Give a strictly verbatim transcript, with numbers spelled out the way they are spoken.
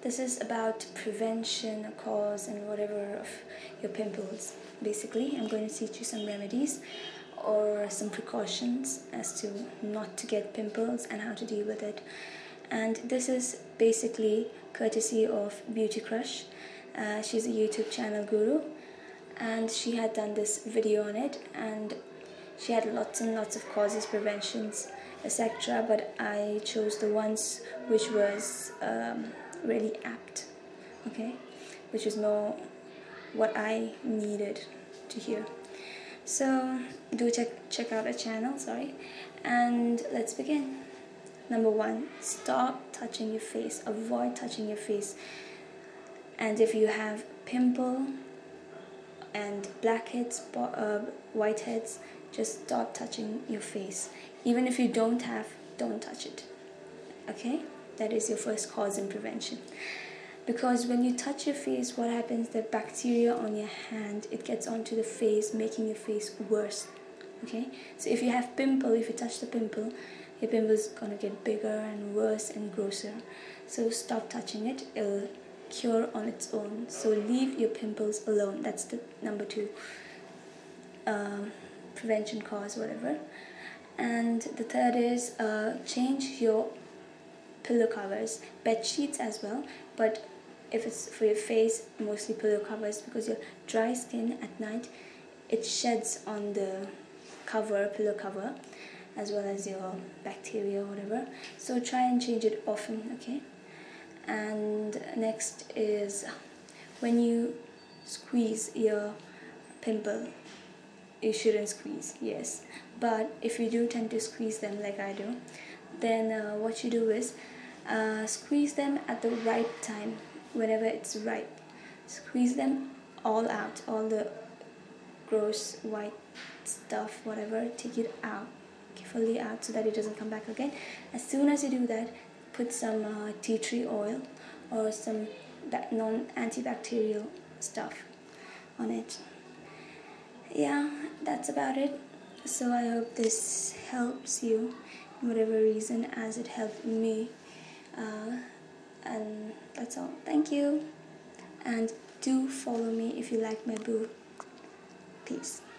this is about prevention, cause and whatever of your pimples. Basically, I'm going to teach you some remedies or some precautions as to not to get pimples and how to deal with it. And this is basically courtesy of Beauty Crush. Uh, she's a YouTube channel guru, and she had done this video on it, and she had lots and lots of causes, preventions, et cetera. But I chose the ones which was um, really apt, okay, which is more what I needed to hear. So do check check out her channel, sorry, and let's begin. Number one, stop touching your face. Avoid touching your face. And if you have pimple and blackheads, uh, whiteheads, just stop touching your face. Even if you don't have, don't touch it. Okay? That is your first cause in prevention. Because when you touch your face, what happens? The bacteria on your hand, it gets onto the face, making your face worse. Okay? So if you have pimple, if you touch the pimple, your pimple is gonna get bigger and worse and grosser. So stop touching it. It'll cure on its own. So leave your pimples alone. That's the number two um, prevention cause, whatever. And the third is uh, change your pillow covers, bed sheets as well. But if it's for your face, mostly pillow covers, because your dry skin at night, it sheds on the cover, pillow cover, as well as your bacteria or whatever. So try and change it often, okay? And next is when you squeeze your pimple, you shouldn't squeeze, yes. But if you do tend to squeeze them like I do, then uh, what you do is uh, squeeze them at the right time, whenever it's ripe. Squeeze them all out, all the gross white stuff, whatever, take it out, fully out, so that it doesn't come back again. As soon as you do that, put some uh, tea tree oil or some that non-antibacterial stuff on it. Yeah, that's about it. So I hope this helps you in whatever reason, as it helped me. Uh, and that's all. Thank you. And do follow me if you like my boo. Peace.